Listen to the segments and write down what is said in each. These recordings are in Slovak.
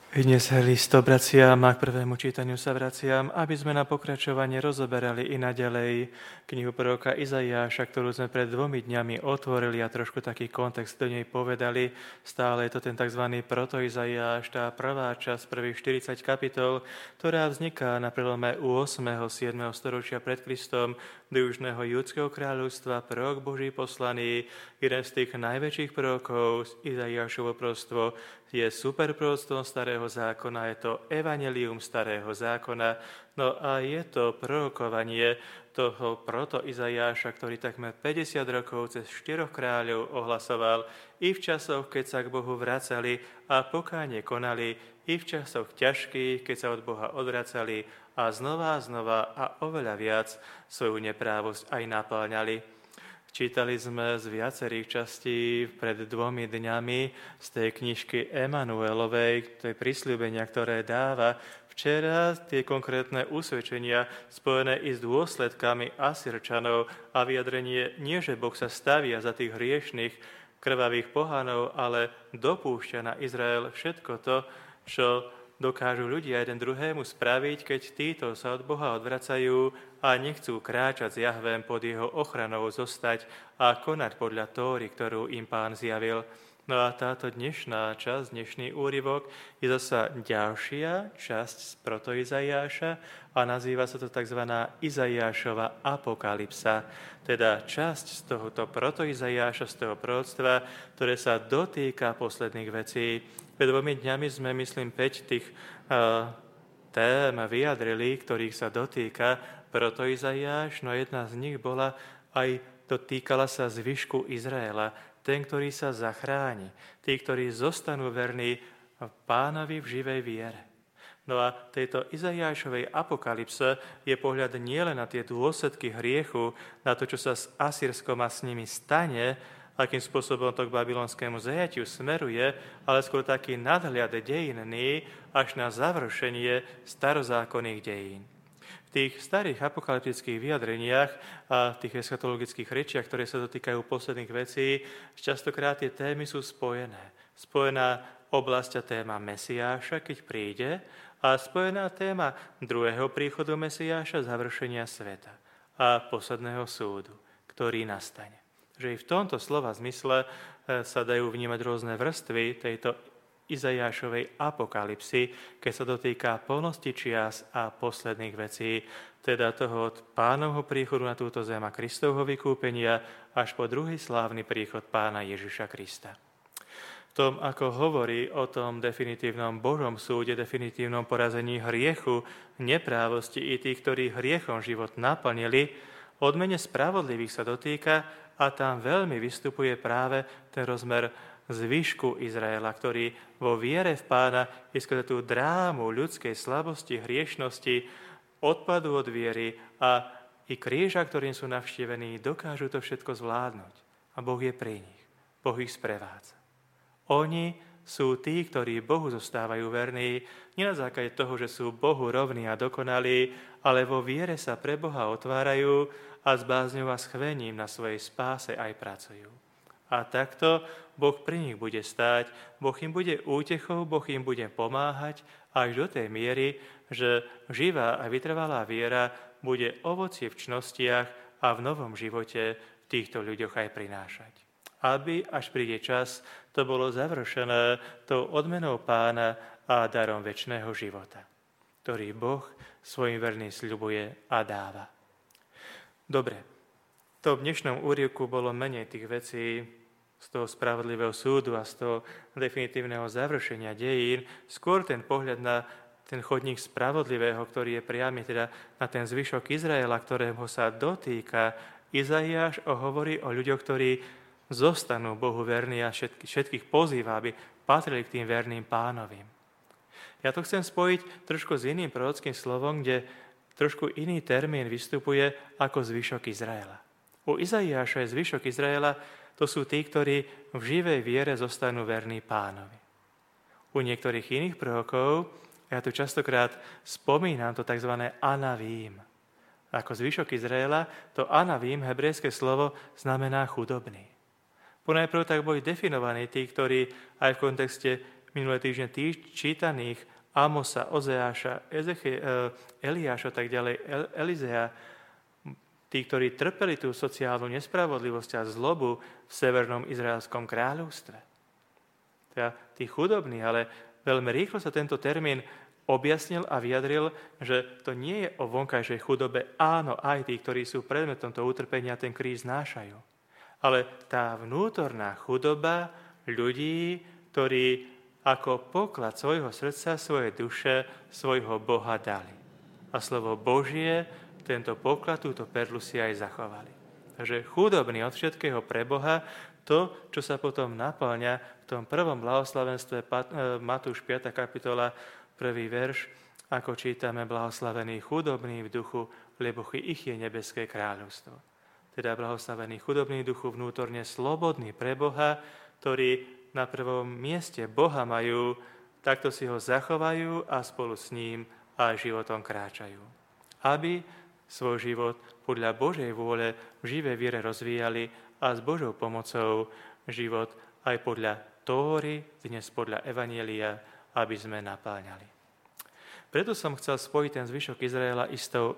I dnes, listo, braciam, a k prvému čítaniu sa vraciam, aby sme na pokračovanie rozoberali i naďalej knihu proroka Izaiáša, ktorú sme pred 2 dňami otvorili a trošku taký kontext do nej povedali. Stále je to ten tzv. Proto-Izaiáš, tá prvá časť, prvých 40 kapitol, ktorá vzniká na prelome 8. 7. storočia pred Kristom do južného judského kráľovstva, prorok Boží poslaný, jeden z tých najväčších prorokov, Izaiášovo prostvo, je superproroctvom Starého zákona, je to evanjelium Starého zákona, no a je to prorokovanie toho proto-Izaiáša, ktorý takmer 50 rokov cez 4 kráľov ohlasoval i v časoch, keď sa k Bohu vracali a pokánie konali, i v časoch ťažkých, keď sa od Boha odvracali a znova a oveľa viac svoju neprávosť aj napĺňali. Čítali sme z viacerých častí pred 2 dňami z tej knižky Emanuelovej, to je prisľúbenia, ktoré dáva. Včera tie konkrétne usvedčenia spojené i s dôsledkami Asyrčanov a vyjadrenie nie, že Boh sa stavia za tých hriešných, krvavých pohanov, ale dopúšťa na Izrael všetko to, čo dokážu ľudia jeden druhému spraviť, keď títo sa od Boha odvracajú a nechcú kráčať s Jahvém pod jeho ochranou zostať a konať podľa Tóry, ktorú im Pán zjavil. No a táto dnešná časť, dnešný úryvok je zasa ďalšia časť z proto-Izaiáša a nazýva sa to tzv. Izaiášova apokalypsa, teda časť z tohoto proto-Izaiáša, z toho proroctva, ktoré sa dotýka posledných vecí. Pred 2 dňami sme, myslím, 5 tých tém vyjadrili, ktorých sa dotýka proto-Izaiáš, no jedna z nich bola aj dotýkala sa zvyšku Izraela, ten, ktorý sa zachráni, tí, ktorí zostanú verní Pánovi v živej viere. No a tejto Izaiášovej apokalypse je pohľad nielen na tie dôsledky hriechu, na to, čo sa s Asyrskom a s nimi stane, akým spôsobom to k babylonskému zajatiu smeruje, ale skôr taký nadhľad dejinný až na završenie starozákonných dejín. V tých starých apokalyptických vyjadreniach a tých eschatologických rečiach, ktoré sa dotýkajú posledných vecí, častokrát tie témy sú spojené. Spojená oblasť a téma Mesiáša, keď príde, a spojená téma druhého príchodu Mesiáša, završenia sveta a posledného súdu, ktorý nastane. Že i v tomto slova zmysle sa dajú vnímať rôzne vrstvy tejto Izaiášovej apokalypsy, keď sa dotýka plnosti čias a posledných vecí, teda toho od Pánovho príchodu na túto zem a Kristovho vykúpenia až po druhý slávny príchod Pána Ježiša Krista. V tom, ako hovorí o tom definitívnom Božom súde, definitívnom porazení hriechu, neprávosti i tých, ktorí hriechom život naplnili, odmene spravodlivých sa dotýka a tam veľmi vystupuje práve ten rozmer zvyšku Izraela, ktorý vo viere v Pána je skôr tú drámu ľudskej slabosti, hriešnosti, odpadu od viery a i kríža, ktorým sú navštívení, dokážu to všetko zvládnuť. A Boh je pri nich. Boh ich sprevádza. Oni sú tí, ktorí Bohu zostávajú verní, nie na základe toho, že sú Bohu rovní a dokonalí, ale vo viere sa pre Boha otvárajú a s bázňou a schvením na svojej spáse aj pracujú. A takto Boh pri nich bude stáť, Boh im bude útechou, Boh im bude pomáhať až do tej miery, že živá a vytrvalá viera bude ovocie v čnostiach a v novom živote v týchto ľuďoch aj prinášať. Aby, až príde čas, to bolo završené tou odmenou Pána a darom večného života, ktorý Boh svojim verným sľubuje a dáva. Dobre, v tom dnešnom úryvku bolo menej tých vecí z toho spravodlivého súdu a z toho definitívneho završenia dejín, skôr ten pohľad na ten chodník spravodlivého, ktorý je priamy teda na ten zvyšok Izraela, ktorého sa dotýka. Izaiáš hovorí o ľuďoch, ktorí zostanú Bohu verní a všetkých pozýva, aby patrili k tým verným Pánovým. Ja to chcem spojiť trošku s iným prorockým slovom, kde trošku iný termín vystupuje ako zvyšok Izraela. U Izaiáša je zvyšok Izraela, to sú tí, ktorí v živej viere zostanú verní Pánovi. U niektorých iných prorokov, ja tu častokrát spomínam to tzv. Anavím. Ako zvyšok Izraela, to Anavím, hebrejské slovo, znamená chudobný. Ponajprv tak boli definovaní tí, ktorí aj v kontexte minulé týždne čítaných Amosa, Ozeáša, Eliáša, tak ďalej, Elizea, tí, ktorí trpeli tú sociálnu nespravodlivosť a zlobu v severnom izraelskom kráľovstve. Teda tí chudobní, ale veľmi rýchlo sa tento termín objasnil a vyjadril, že to nie je o vonkajšej chudobe. Áno, aj tí, ktorí sú predmetom toho utrpenia, ten kríž znášajú. Ale tá vnútorná chudoba ľudí, ktorí ako poklad svojho srdca, svojej duše, svojho Boha dali. A slovo Božie tento poklad, túto perlu si aj zachovali. Takže chudobný od všetkého pre Boha, to, čo sa potom naplňa v tom prvom blahoslavenstve Matúš 5. kapitola, 1. verš, ako čítame, blahoslavený chudobný v duchu, lebo ich je nebeské kráľovstvo. Teda blahoslavený chudobný v duchu, vnútorne slobodný pre Boha, ktorí na prvom mieste Boha majú, takto si ho zachovajú a spolu s ním aj životom kráčajú. Aby svoj život podľa Božej vôle v živej viere rozvíjali a s Božou pomocou život aj podľa Tóry, dnes podľa Evanjelia, aby sme napáňali. Preto som chcel spojiť ten zvyšok Izraela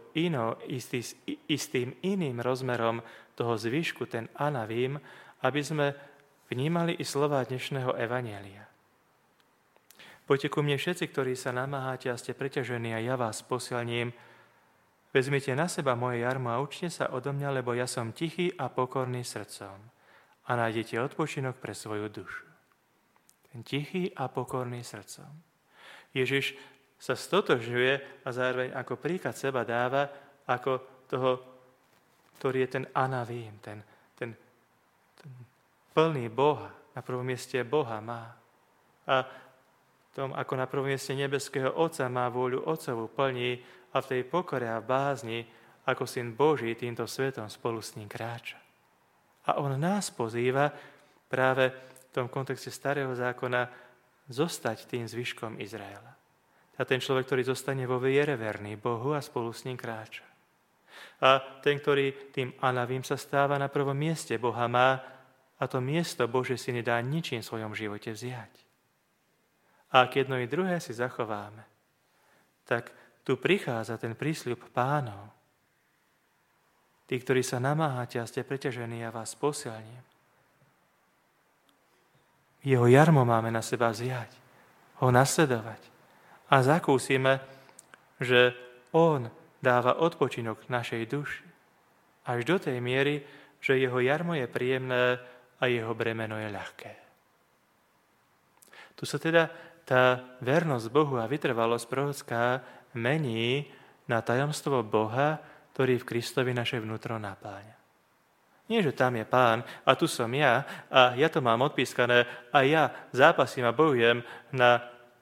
istým iným rozmerom toho zvyšku, ten Anavím, aby sme vnímali i slová dnešného Evanjelia. Poďte ku mne všetci, ktorí sa namáhate a ste preťažení, a ja vás posilním. Vezmite na seba moje jarmo a učte sa odo mňa, lebo ja som tichý a pokorný srdcom a nájdete odpočinok pre svoju dušu. Ten tichý a pokorný srdcom. Ježiš sa stotožňuje a zároveň ako príklad seba dáva ako toho, ktorý je ten Anavím, ten plný Boha. Na prvom mieste Boha má. A tom, ako na prvom mieste nebeského Otca má vôľu Otcovu, plní a v tej pokore a bázni, ako Syn Boží týmto svetom spolu s ním kráča. A on nás pozýva práve v tom kontexte Starého zákona zostať tým zvyškom Izraela. A ten človek, ktorý zostane vo viere verný Bohu a spolu s ním kráča. A ten, ktorý tým Anavím sa stáva, na prvom mieste Boha má, a to miesto Bože si nedá ničím v svojom živote vziať. A ak jedno i druhé si zachováme, tak tu prichádza ten prísľub Pánov. Tí, ktorí sa namáhate a ste preťažení, ja vás posilním. Jeho jarmo máme na seba vziať, ho nasledovať. A zakúsime, že on dáva odpočinok našej duši. Až do tej miery, že jeho jarmo je príjemné a jeho bremeno je ľahké. Tu sa teda tá vernosť Bohu a vytrvalosť prorocká mení na tajomstvo Boha, ktorý v Kristovi naše vnútro napáňa. Nie, že tam je Pán a tu som ja a ja to mám odpískané a ja zápasím a bojujem na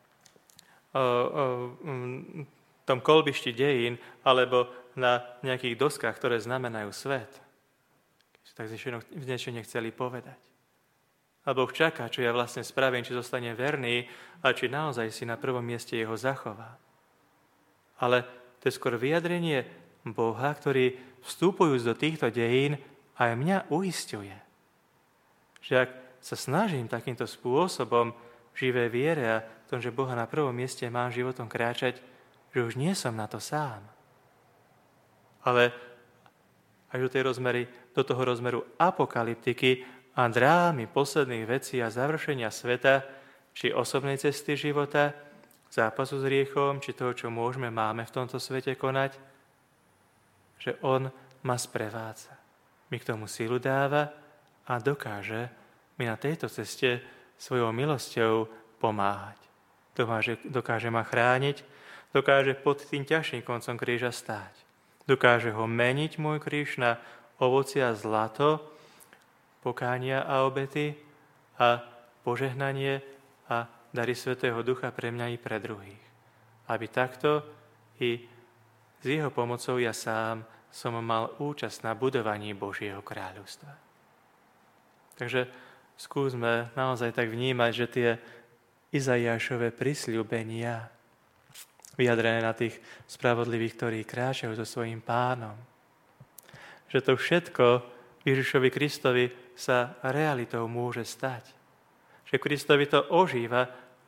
tom kolbišti dejín alebo na nejakých doskách, ktoré znamenajú svet. Tak niečo nechceli povedať. A Boh čaká, čo ja vlastne spravím, či zostane verný a či naozaj si na prvom mieste jeho zachová. Ale to je skôr vyjadrenie Boha, ktorý vstupujúc do týchto dejín aj mňa uisťuje, že ak sa snažím takýmto spôsobom v živej viere a v tom, že Boha na prvom mieste mám životom kráčať, že už nie som na to sám. Ale až do toho rozmeru apokalyptiky a drámy posledných vecí a završenia sveta, či osobnej cesty života, zápasu s hriechom, či toho, čo máme v tomto svete konať, že on ma sprevádza. Mi k tomu silu dáva a dokáže mi na tejto ceste svojou milosťou pomáhať. Dokáže ma chrániť, dokáže pod tým ťažším koncom kríža stáť. Dokáže ho meniť, môj kríž, na ovocie a zlato, pokánia a obety a požehnanie a dary Svätého Ducha pre mňa i pre druhých. Aby takto i s jeho pomocou ja sám som mal účasť na budovaní Božieho kráľovstva. Takže skúsme naozaj tak vnímať, že tie Izaiášove prisľúbenia vyjadrené na tých spravodlivých, ktorí kráčajú so svojím Pánom, že to všetko Ježišovi Kristovi sa realitou môže stať. Že Kristovi to ožíva,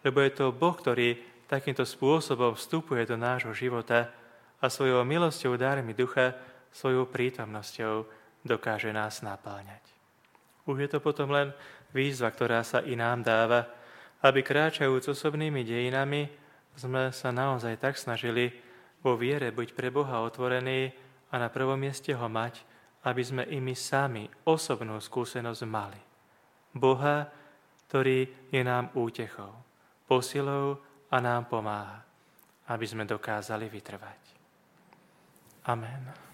lebo je to Boh, ktorý takýmto spôsobom vstupuje do nášho života a svojou milosťou, dármi ducha, svojou prítomnosťou dokáže nás napáňať. Už je to potom len výzva, ktorá sa i nám dáva, aby kráčajúc osobnými dejinami sme sa naozaj tak snažili vo viere byť pre Boha otvorení a na prvom mieste ho mať, aby sme i my sami osobnú skúsenosť mali. Boha, ktorý je nám útechou, posilou a nám pomáha, aby sme dokázali vytrvať. Amen.